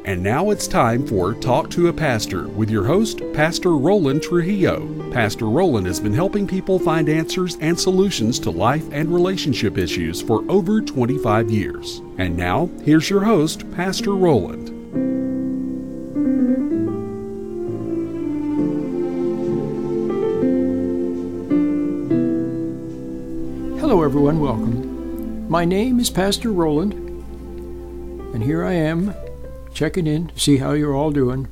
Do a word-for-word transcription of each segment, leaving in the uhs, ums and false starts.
And now it's time for Talk to a Pastor with your host, Pastor Roland Trujillo. Pastor Roland has been helping people find answers and solutions to life and relationship issues for over twenty-five years. And now, here's your host, Pastor Roland. Hello everyone, welcome. My name is Pastor Roland, and here I am checking in to see how you're all doing.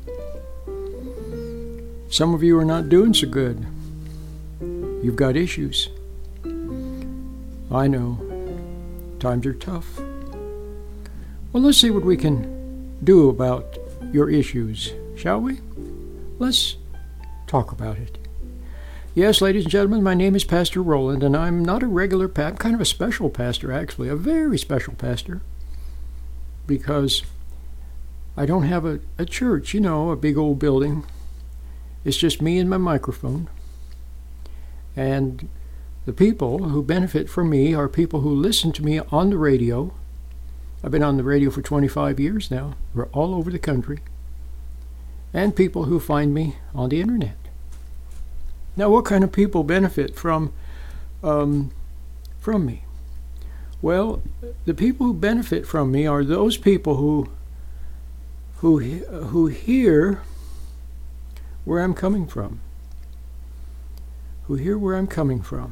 Some of you are not doing so good. You've got issues. I know. Times are tough. Well, let's see what we can do about your issues, shall we? Let's talk about it. Yes, ladies and gentlemen, my name is Pastor Roland, and I'm not a regular pastor. I'm kind of a special pastor, actually, a very special pastor, because I don't have a, a church, you know, a big old building. It's just me and my microphone. And the people who benefit from me are people who listen to me on the radio. I've been on the radio for twenty-five years now. We're all over the country. And people who find me on the internet. Now, what kind of people benefit from, um, from me? Well, the people who benefit from me are those people who who who hear where I'm coming from, who hear where I'm coming from.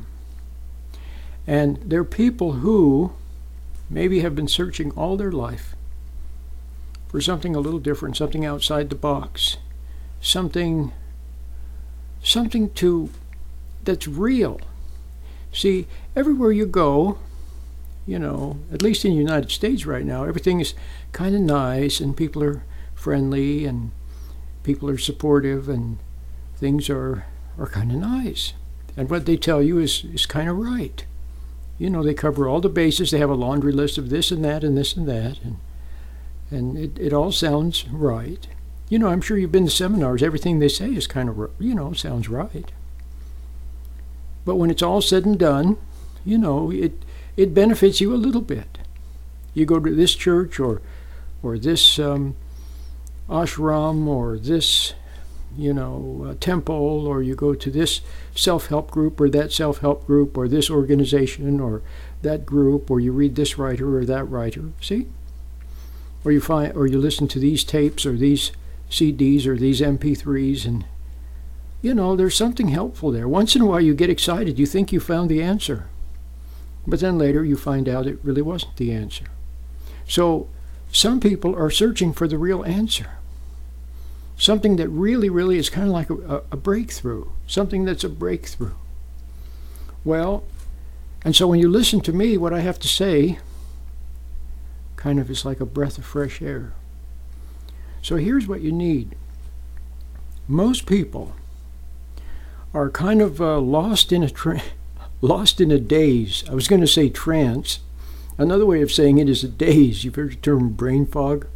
And they're people who maybe have been searching all their life for something a little different, something outside the box, something, something to that's real. See, everywhere you go, you know, at least in the United States right now, everything is kind of nice and people are friendly and people are supportive and things are are kind of nice. And what they tell you is, is kind of right. You know, they cover all the bases. They have a laundry list of this and that and this and that. And and it, it all sounds right. You know, I'm sure you've been to seminars. Everything they say is kind of, you know, sounds right. But when it's all said and done, you know, it it benefits you a little bit. You go to this church or or this um, ashram or this, you know, uh, temple, or you go to this self-help group or that self-help group or this organization or that group, or you read this writer or that writer, see? Or you find, or you listen to these tapes or these C Ds or these M P threes, and, you know, there's something helpful there. Once in a while you get excited, you think you found the answer. But then later you find out it really wasn't the answer. So some people are searching for the real answer. Something that really, really is kind of like a, a breakthrough. Something that's a breakthrough. Well, and so when you listen to me, what I have to say kind of is like a breath of fresh air. So here's what you need. Most people are kind of uh, lost in a tra- lost in a daze. I was going to say trance. Another way of saying it is a daze. You've heard the term brain fog?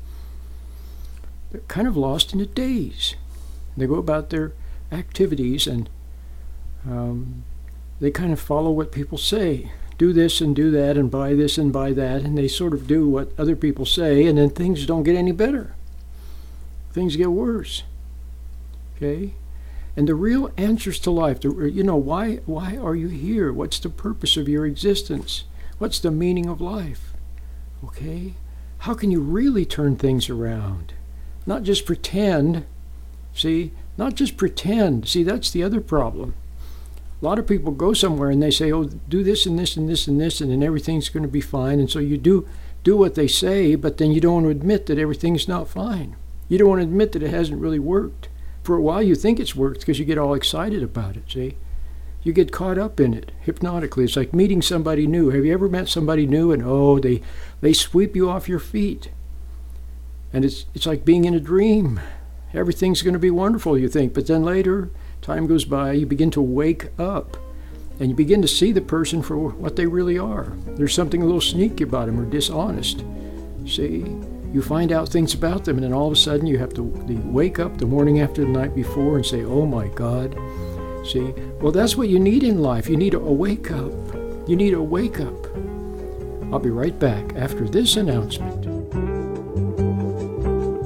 They're kind of lost in a daze. They go about their activities and um, they kind of follow what people say. Do this and do that and buy this and buy that, and they sort of do what other people say, and then things don't get any better. Things get worse. Okay? And the real answers to life, the, you know, why why are you here? What's the purpose of your existence? What's the meaning of life? Okay? How can you really turn things around? Not just pretend. See? Not just pretend. See, that's the other problem. A lot of people go somewhere and they say, oh, do this and this and this and this, and then everything's going to be fine. And so you do do what they say, but then you don't want to admit that everything's not fine. You don't want to admit that it hasn't really worked. For a while you think it's worked because you get all excited about it, see? You get caught up in it hypnotically. It's like meeting somebody new. Have you ever met somebody new and, oh, they they sweep you off your feet? And it's it's like being in a dream. Everything's going to be wonderful, you think. But then later, time goes by, you begin to wake up. And you begin to see the person for what they really are. There's something a little sneaky about them or dishonest. See? You find out things about them, and then all of a sudden you have to wake up the morning after the night before and say, oh my God. See? Well, that's what you need in life. You need a wake up. You need a wake up. I'll be right back after this announcement.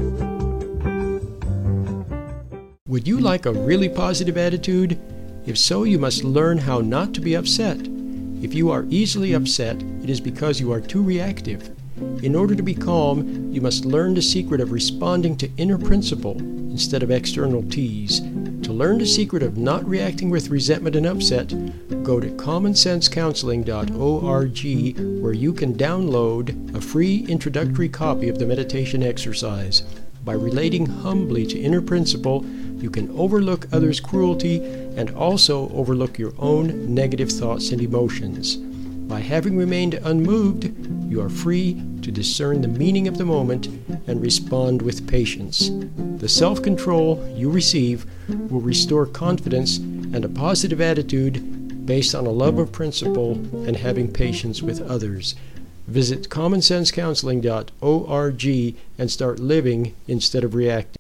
Would you like a really positive attitude? If so, you must learn how not to be upset. If you are easily upset, it is because you are too reactive. In order to be calm, you must learn the secret of responding to inner principle instead of external tease. To learn the secret of not reacting with resentment and upset, go to common sense counseling dot org, where you can download a free introductory copy of the meditation exercise. By relating humbly to inner principle, you can overlook others' cruelty and also overlook your own negative thoughts and emotions. By having remained unmoved, you are free to discern the meaning of the moment and respond with patience. The self-control you receive will restore confidence and a positive attitude based on a love of principle and having patience with others. Visit common sense counseling dot org and start living instead of reacting.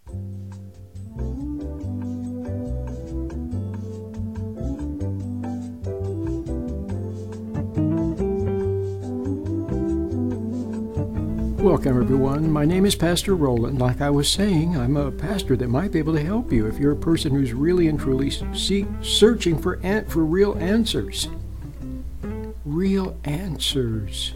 Welcome, everyone. My name is Pastor Roland. Like I was saying, I'm a pastor that might be able to help you if you're a person who's really and truly seek, searching for, an, for real answers. Real answers.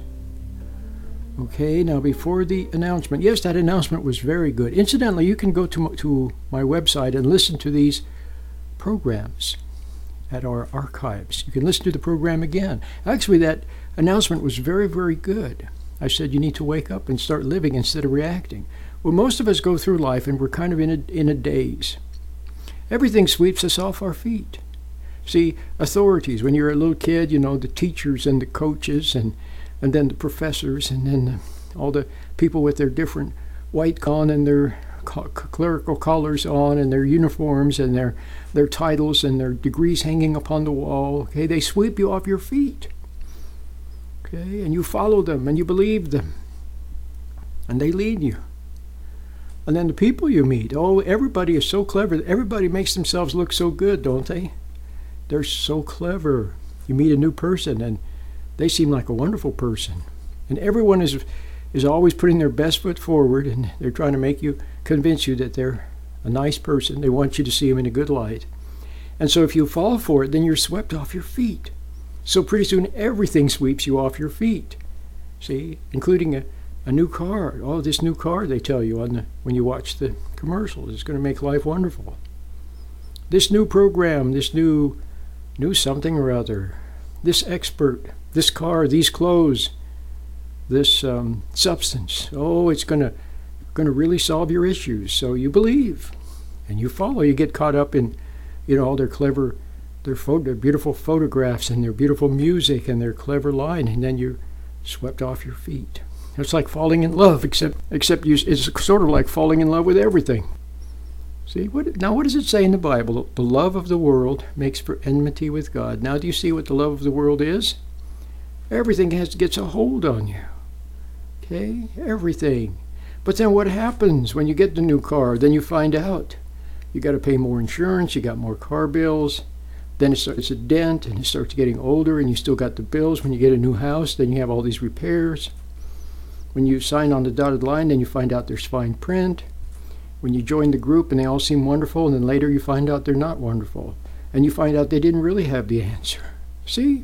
Okay, now before the announcement, yes, that announcement was very good. Incidentally, you can go to my, to my website and listen to these programs at our archives. You can listen to the program again. Actually, that announcement was very, very good. I said you need to wake up and start living instead of reacting. Well, most of us go through life and we're kind of in a, in a daze. Everything sweeps us off our feet. See, authorities, when you're a little kid, you know, the teachers and the coaches and, and then the professors and then the, all the people with their different white on and their clerical collars on and their uniforms and their, their titles and their degrees hanging upon the wall. Okay, they sweep you off your feet. Okay, and you follow them and you believe them and they lead you. And then the people you meet, oh, everybody is so clever. Everybody makes themselves look so good, don't they? They're so clever. You meet a new person and they seem like a wonderful person. And everyone is is always putting their best foot forward and they're trying to make you, convince you that they're a nice person. They want you to see them in a good light. And so if you fall for it, then you're swept off your feet. So pretty soon everything sweeps you off your feet, see, including a, a new car. Oh, this new car, they tell you on the when you watch the commercials, is going to make life wonderful. This new program, this new, new something or other, this expert, this car, these clothes, this um, substance. Oh, it's going to going to really solve your issues. So you believe and you follow. You get caught up in, you know, all their clever Their, photo, their beautiful photographs and their beautiful music and their clever line, and then you're swept off your feet. It's like falling in love, except except you, it's sort of like falling in love with everything. See, what, now what does it say in the Bible? The love of the world makes for enmity with God. Now do you see what the love of the world is? Everything has gets a hold on you. Okay, everything. But then what happens when you get the new car? Then you find out you got to pay more insurance, you got more car bills. Then it starts a dent and it starts getting older and you still got the bills. When you get a new house, then you have all these repairs. When you sign on the dotted line, then you find out there's fine print. When you join the group and they all seem wonderful, and then later you find out they're not wonderful. And you find out they didn't really have the answer. See?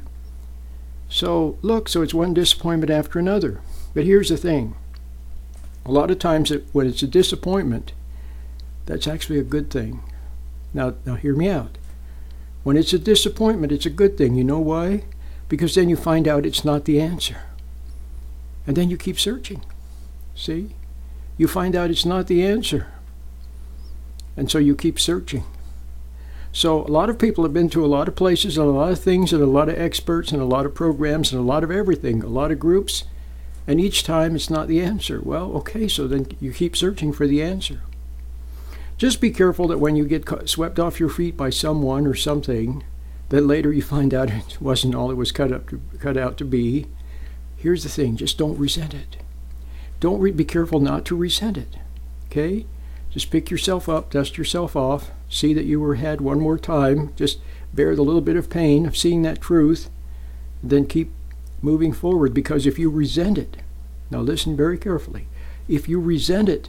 So, look, so it's one disappointment after another. But here's the thing. A lot of times it, when it's a disappointment, that's actually a good thing. Now, now hear me out. When it's a disappointment, it's a good thing. You know why? Because then you find out it's not the answer. And then you keep searching. See? You find out it's not the answer. And so you keep searching. So a lot of people have been to a lot of places and a lot of things and a lot of experts and a lot of programs and a lot of everything, a lot of groups. And each time it's not the answer. Well, okay, so then you keep searching for the answer. Just be careful that when you get swept off your feet by someone or something, that later you find out it wasn't all it was cut up to, cut out to be. Here's the thing, just don't resent it. Don't re- be careful not to resent it, okay? Just pick yourself up, dust yourself off, see that you were had one more time, just bear the little bit of pain of seeing that truth, then keep moving forward, because if you resent it, now listen very carefully, if you resent it,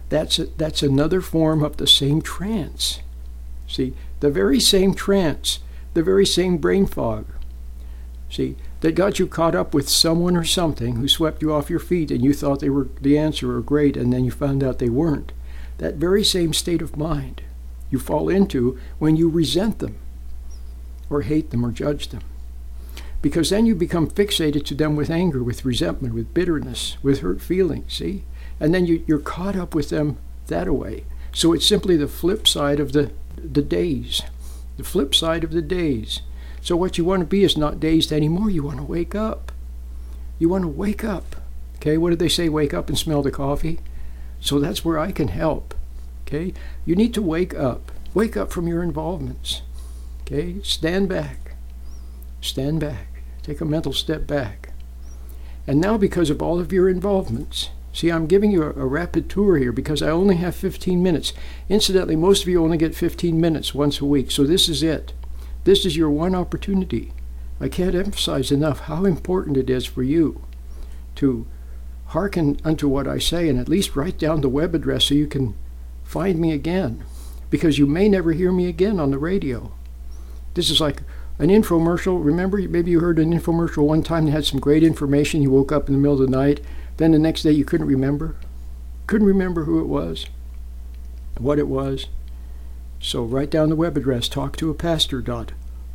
That's, a, that's another form of the same trance. See, the very same trance, the very same brain fog. See, that got you caught up with someone or something who swept you off your feet and you thought they were the answer or great, and then you found out they weren't. That very same state of mind you fall into when you resent them or hate them or judge them. Because then you become fixated to them with anger, with resentment, with bitterness, with hurt feelings, see? And then you, you're caught up with them that way. So it's simply the flip side of the, the days. The flip side of the days. So what you want to be is not dazed anymore. You want to wake up. You want to wake up. Okay, what did they say? Wake up and smell the coffee. So that's where I can help. Okay, you need to wake up. Wake up from your involvements. Okay, stand back. Stand back. Take a mental step back. And now, because of all of your involvements, see, I'm giving you a, a rapid tour here because I only have fifteen minutes. Incidentally, most of you only get fifteen minutes once a week, so this is it. This is your one opportunity. I can't emphasize enough how important it is for you to hearken unto what I say and at least write down the web address so you can find me again, because you may never hear me again on the radio. This is like an infomercial. Remember, maybe you heard an infomercial one time that had some great information. You woke up in the middle of the night. Then the next day you couldn't remember. Couldn't remember who it was, what it was. So write down the web address, talk to a pastor dot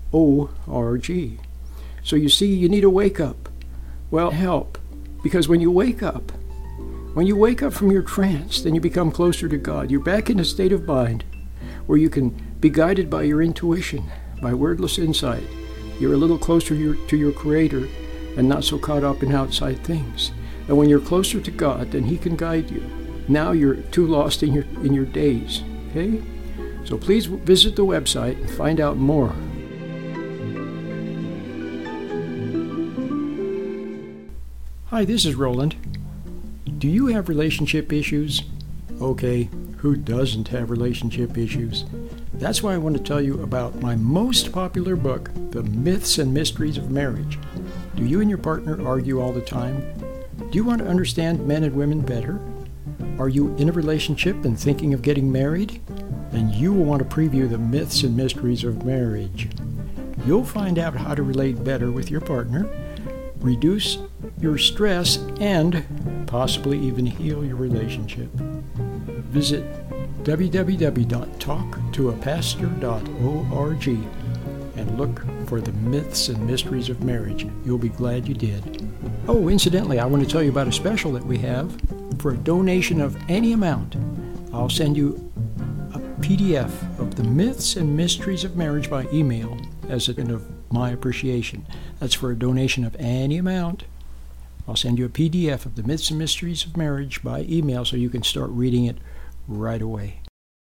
org. So you see, you need a wake up. Well, help. Because when you wake up, when you wake up from your trance, then you become closer to God. You're back in a state of mind where you can be guided by your intuition, by wordless insight. You're a little closer to your, to your Creator and not so caught up in outside things. And when you're closer to God, then He can guide you. Now you're too lost in your in your days. Okay? So please visit the website and find out more. Hi, this is Roland. Do you have relationship issues? Okay, who doesn't have relationship issues? That's why I want to tell you about my most popular book, The Myths and Mysteries of Marriage. Do you and your partner argue all the time? Do you want to understand men and women better? Are you in a relationship and thinking of getting married? Then you will want to preview The Myths and Mysteries of Marriage. You'll find out how to relate better with your partner, reduce your stress, and possibly even heal your relationship. Visit w w w dot talk to a pastor dot org and look for The Myths and Mysteries of Marriage. You'll be glad you did. Oh, incidentally, I want to tell you about a special that we have. For a donation of any amount, I'll send you a P D F of The Myths and Mysteries of Marriage by email as a kind of my appreciation. That's for a donation of any amount. I'll send you a P D F of The Myths and Mysteries of Marriage by email so you can start reading it right away.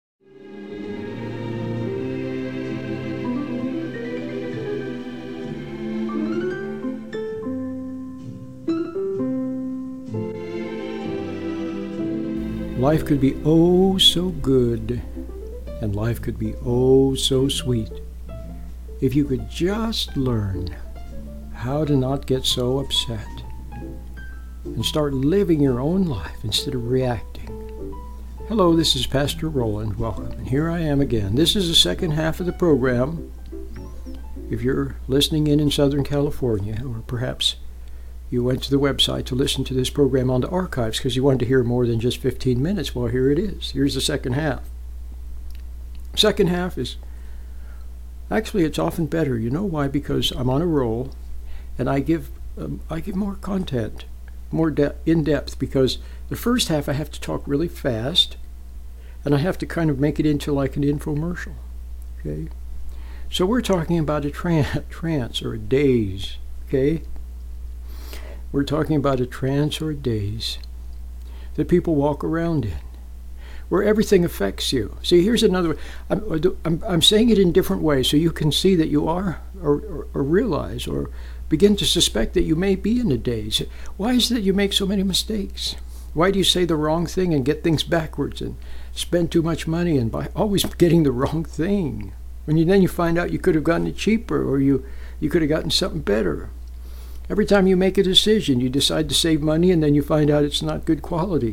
Life could be oh so good, and life could be oh so sweet, if you could just learn how to not get so upset and start living your own life instead of reacting. Hello, this is Pastor Roland. Welcome. And here I am again. This is the second half of the program. If you're listening in in Southern California, or perhaps you went to the website to listen to this program on the archives because you wanted to hear more than just fifteen minutes, well, here it is. Here's the second half. Second half is, actually, it's often better. You know why? Because I'm on a roll, and I give um, I give more content, more de- in depth, because the first half I have to talk really fast, and I have to kind of make it into like an infomercial. Okay, so we're talking about a tran- trance or a daze. Okay, we're talking about a trance or a daze that people walk around in, where everything affects you. See, here's another. I'm, I'm, I'm saying it in different ways so you can see that you are, or, or, or realize, or begin to suspect that you may be in a daze. Why is it that you make so many mistakes? Why do you say the wrong thing and get things backwards and spend too much money and by always getting the wrong thing? When you then you find out you could have gotten it cheaper, or you, you could have gotten something better. Every time you make a decision, you decide to save money and then you find out it's not good quality.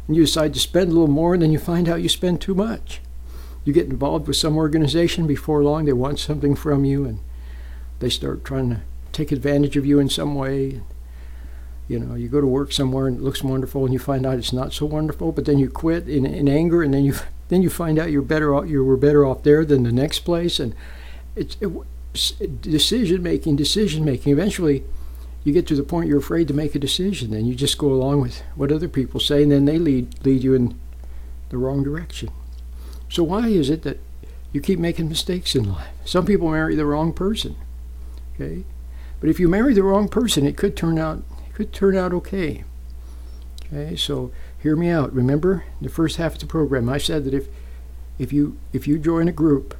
and you decide to spend a little more, and then you find out you spend too much. You get involved with some organization, before long they want something from you, and they start trying to take advantage of you in some way. You know, you go to work somewhere and it looks wonderful, and you find out it's not so wonderful, but then you quit in, in anger, and then you then you find out you're better off, you were better off there than the next place, and it's it, decision making, decision making. Eventually, you get to the point you're afraid to make a decision, and you just go along with what other people say, and then they lead lead you in the wrong direction. So why is it that you keep making mistakes in life? Some people marry the wrong person, okay? But if you marry the wrong person, it could turn out it could turn out okay. Okay, so hear me out. Remember the first half of the program, I said that if if you if you join a group,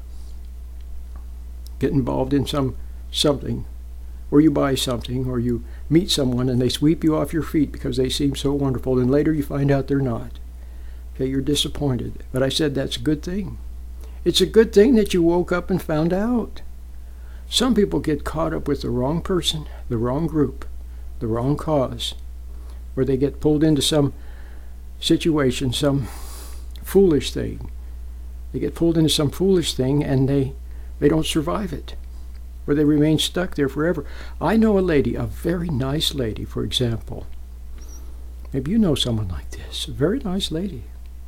get involved in some something, or you buy something, or you meet someone and they sweep you off your feet because they seem so wonderful, and later you find out they're not. Okay, you're disappointed. But I said that's a good thing. It's a good thing that you woke up and found out. Some people get caught up with the wrong person, the wrong group, the wrong cause, or they get pulled into some situation, some foolish thing. They get pulled into some foolish thing and they, they don't survive it, or they remain stuck there forever. I know a lady, a very nice lady, for example. Maybe you know someone like this, a very nice lady.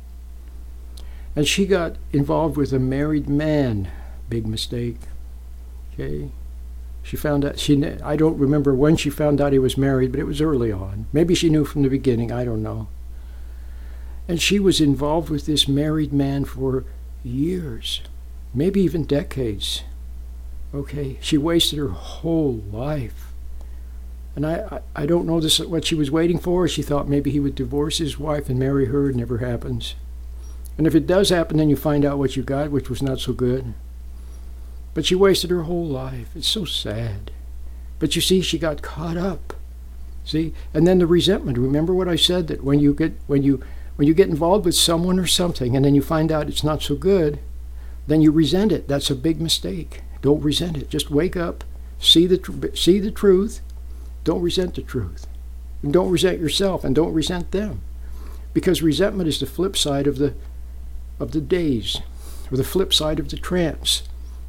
And she got involved with a married man. Big mistake. Okay. She found out, she, I don't remember when she found out he was married, but it was early on. Maybe she knew from the beginning, I don't know. And she was involved with this married man for years, maybe even decades. Okay. She wasted her whole life. And I, I, I don't know this what she was waiting for. She thought maybe he would divorce his wife and marry her. It never happens. And if it does happen, then you find out what you got, which was not so good. But she wasted her whole life. It's so sad. But you see, she got caught up. See? And then the resentment. Remember what I said, that when you get when you when you get involved with someone or something and then you find out it's not so good, then you resent it. That's a big mistake. Don't resent it. Just wake up, see the tr- see the truth. Don't resent the truth. And don't resent yourself, and don't resent them. Because resentment is the flip side of the of the daze, or the flip side of the trance.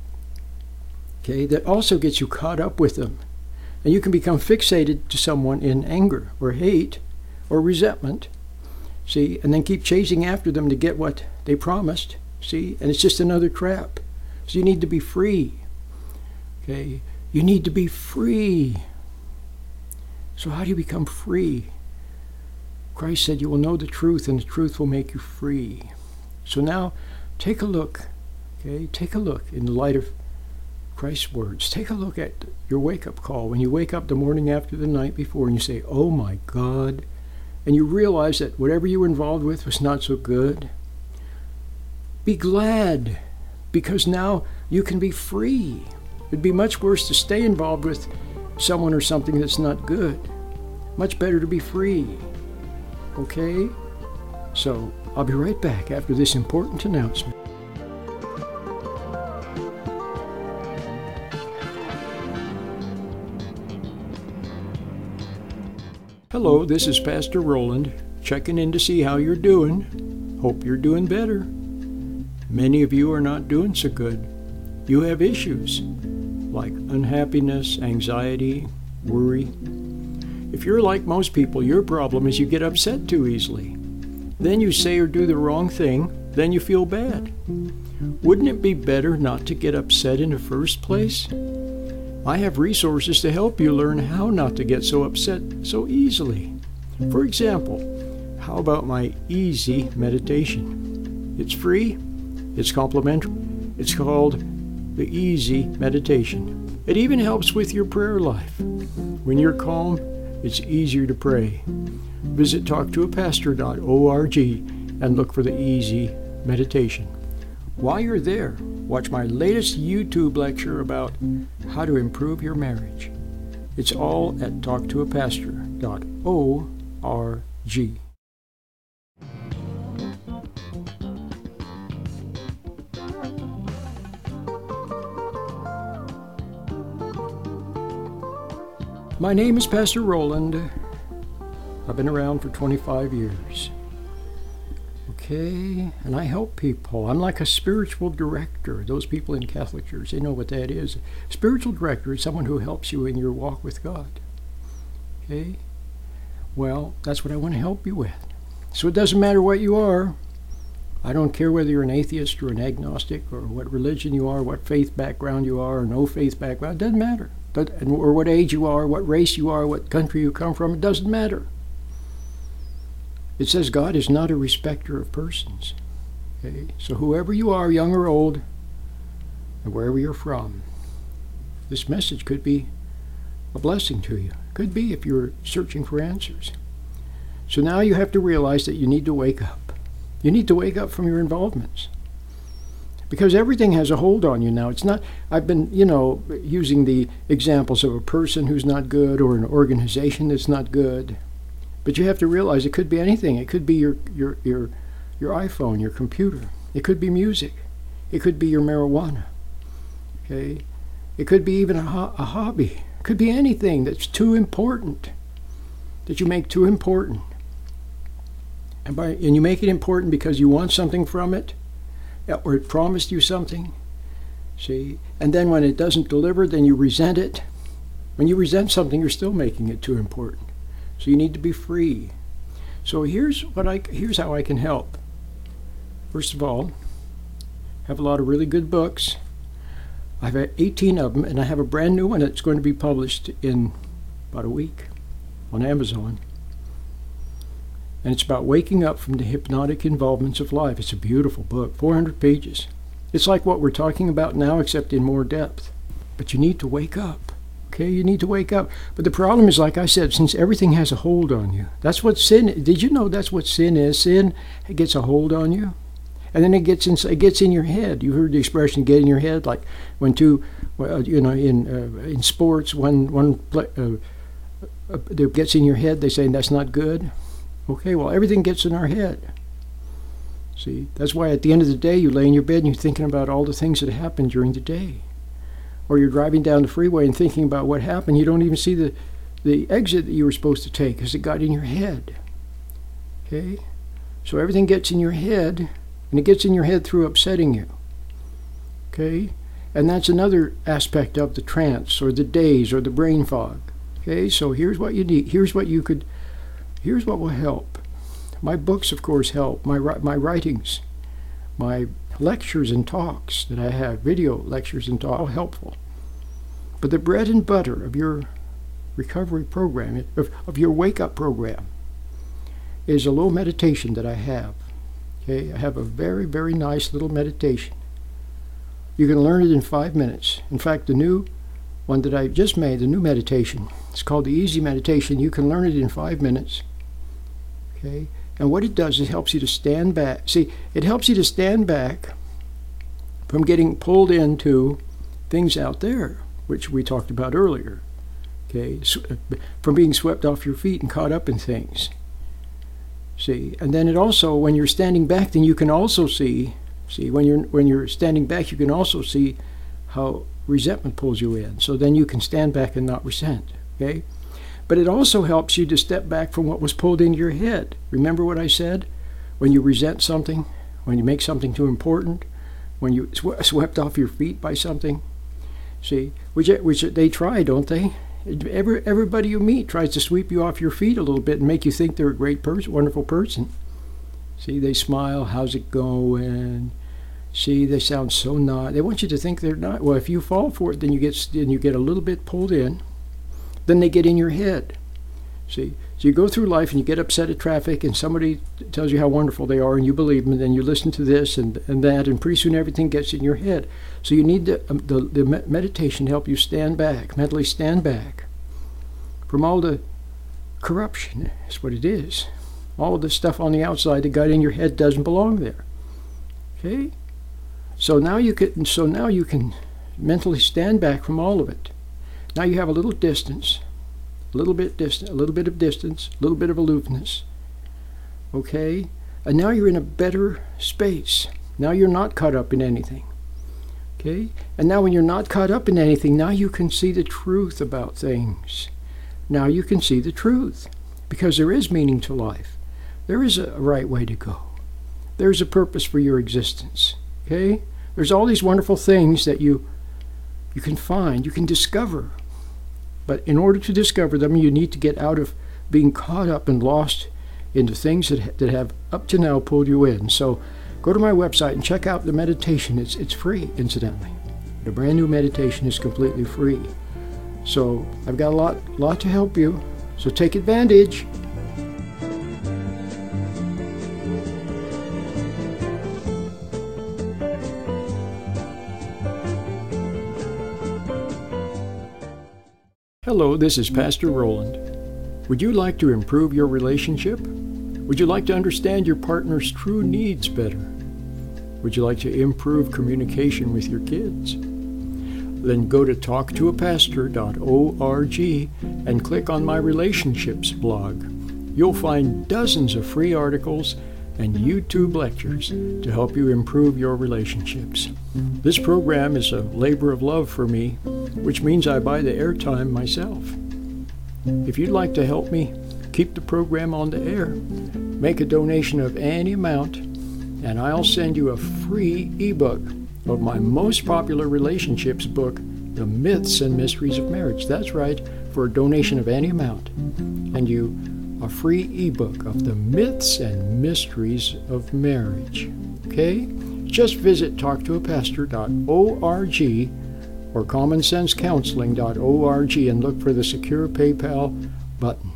Okay, that also gets you caught up with them. And you can become fixated to someone in anger or hate or resentment, see, and then keep chasing after them to get what they promised, see, and it's just another trap. So you need to be free. Okay, you need to be free. So how do you become free? Christ said you will know the truth, and the truth will make you free. So now, take a look, okay? Take a look in the light of Christ's words. Take a look at your wake-up call. When you wake up the morning after the night before and you say, oh my God, and you realize that whatever you were involved with was not so good, be glad, because now you can be free. It'd be much worse to stay involved with someone or something that's not good. Much better to be free, okay? So, I'll be right back after this important announcement. Hello, this is Pastor Roland, checking in to see how you're doing. Hope you're doing better. Many of you are not doing so good. You have issues like unhappiness, anxiety, worry. If you're like most people, your problem is you get upset too easily. Then you say or do the wrong thing, then you feel bad. Wouldn't it be better not to get upset in the first place? I have resources to help you learn how not to get so upset so easily. For example, how about my easy meditation? It's free, it's complimentary, it's called the Easy Meditation. It even helps with your prayer life. When you're calm, it's easier to pray. Visit talk to a pastor dot org and look for the Easy Meditation. While you're there, watch my latest YouTube lecture about how to improve your marriage. It's all at talk to a pastor dot org. My name is Pastor Roland. I've been around for twenty-five years. Okay, and I help people. I'm like a spiritual director. Those people in Catholic Church, they know what that is. Spiritual director is someone who helps you in your walk with God. Okay? Well, that's what I want to help you with. So it doesn't matter what you are. I don't care whether you're an atheist or an agnostic or what religion you are, what faith background you are or no faith background. It doesn't matter. Or what age you are, what race you are, what country you come from. It doesn't matter. It says God is not a respecter of persons. Okay? So whoever you are, young or old, and wherever you're from, this message could be a blessing to you. Could be if you're searching for answers. So now you have to realize that you need to wake up. You need to wake up from your involvements. Because everything has a hold on you now. It's not, I've been, you know, using the examples of a person who's not good or an organization that's not good. But you have to realize it could be anything. It could be your, your, your, your iPhone, your computer. It could be music. It could be your marijuana. Okay? It could be even a, ho- a hobby. It could be anything that's too important, that you make too important. And, by, and you make it important because you want something from it, or it promised you something. See? And then when it doesn't deliver, then you resent it. When you resent something, you're still making it too important. So you need to be free. So here's what I here's how I can help. First of all, I have a lot of really good books. I have eighteen of them, and I have a brand new one that's going to be published in about a week on Amazon. And it's about waking up from the hypnotic involvements of life. It's a beautiful book, four hundred pages. It's like what we're talking about now, except in more depth. But you need to wake up. Okay, you need to wake up. But the problem is, like I said, since everything has a hold on you. That's what sin is. Did you know that's what sin is? Sin gets a hold on you. And then it gets in, it gets in your head. You heard the expression "get in your head," like when two, well, you know, in uh, in sports, one one play, uh, uh, that gets in your head. They say that's not good. Okay, well, everything gets in our head. See, that's why at the end of the day, you lay in your bed and you're thinking about all the things that happened during the day. Or you're driving down the freeway and thinking about what happened. You don't even see the, the exit that you were supposed to take because it got in your head. Okay? So everything gets in your head, and it gets in your head through upsetting you. Okay? And that's another aspect of the trance or the daze or the brain fog. Okay? So here's what you need. Here's what you could, here's what will help. My books, of course, help. My, my writings, my lectures and talks that I have, video lectures and talks, all helpful. But the bread and butter of your recovery program, of, of your wake-up program, is a little meditation that I have. Okay, I have a very, very nice little meditation. You can learn it in five minutes. In fact, the new one that I just made, the new meditation, it's called the Easy Meditation. You can learn it in five minutes. Okay. And what it does is it helps you to stand back. See, it helps you to stand back from getting pulled into things out there, which we talked about earlier. Okay, from being swept off your feet and caught up in things. See, and then it also, when you're standing back, then you can also see, see, when you're when you're standing back, you can also see how resentment pulls you in. So then you can stand back and not resent. Okay. But it also helps you to step back from what was pulled into your head. Remember what I said? When you resent something, when you make something too important, when you sw- swept off your feet by something. See, which, which they try, don't they? Every, everybody you meet tries to sweep you off your feet a little bit and make you think they're a great person, wonderful person. See, they smile, how's it going? See, they sound so nice. They want you to think they're not. Well, if you fall for it, then you get then you get a little bit pulled in. Then they get in your head. See, so you go through life and you get upset at traffic and somebody tells you how wonderful they are and you believe them, and then you listen to this and, and that, and pretty soon everything gets in your head. So you need the, um, the, the meditation to help you stand back, mentally stand back from all the corruption, is what it is. All the stuff on the outside that got in your head doesn't belong there. Okay? So now you can, so now you can mentally stand back from all of it. Now you have a little distance, a little bit distant, a little bit of distance, a little bit of aloofness. Okay? And now you're in a better space. Now you're not caught up in anything. Okay? And now when you're not caught up in anything, now you can see the truth about things. Now you can see the truth. Because there is meaning to life. There is a right way to go. there's a purpose for your existence. Okay? There's all these wonderful things that you you can find, you can discover. But in order to discover them, you need to get out of being caught up and lost into things that, that have up to now pulled you in. So go to my website and check out the meditation. It's, it's free, incidentally. The brand new meditation is completely free. So I've got a lot, lot to help you. So take advantage. Hello, this is Pastor Roland. Would you like to improve your relationship? Would you like to understand your partner's true needs better? Would you like to improve communication with your kids? Then go to talk to a pastor dot org and click on my Relationships blog. You'll find dozens of free articles and YouTube lectures to help you improve your relationships. This program is a labor of love for me, which means I buy the airtime myself. If you'd like to help me keep the program on the air, make a donation of any amount, and I'll send you a free ebook of my most popular relationships book, The Myths and Mysteries of Marriage. That's right, for a donation of any amount. And you a free ebook of the myths and mysteries of marriage. Okay? Just visit talk to a pastor dot org or common sense counseling dot org and look for the secure PayPal button.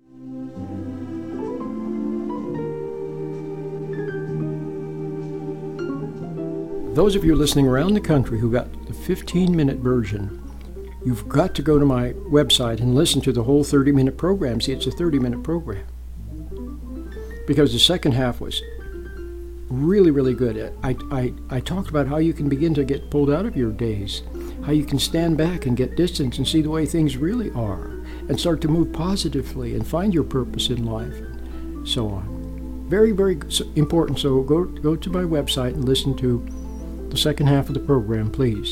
Those of you listening around the country who got the fifteen-minute version, you've got to go to my website and listen to the whole thirty-minute program. See, it's a thirty-minute program. Because the second half was really, really good. I, I, I talked about how you can begin to get pulled out of your days, how you can stand back and get distance and see the way things really are, and start to move positively and find your purpose in life, and so on. Very, very important. So go, go to my website and listen to the second half of the program, please.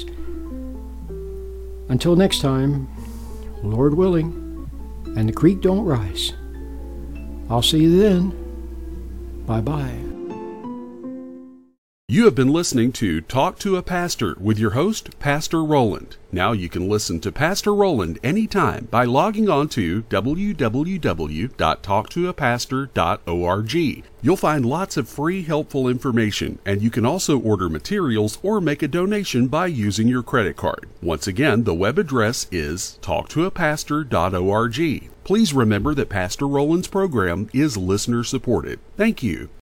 Until next time, Lord willing, and the creek don't rise. I'll see you then. Bye-bye. You have been listening to Talk to a Pastor with your host, Pastor Roland. Now you can listen to Pastor Roland anytime by logging on to w w w dot talk to a pastor dot org. You'll find lots of free, helpful information, and you can also order materials or make a donation by using your credit card. Once again, the web address is talk to a pastor dot org. Please remember that Pastor Roland's program is listener-supported. Thank you.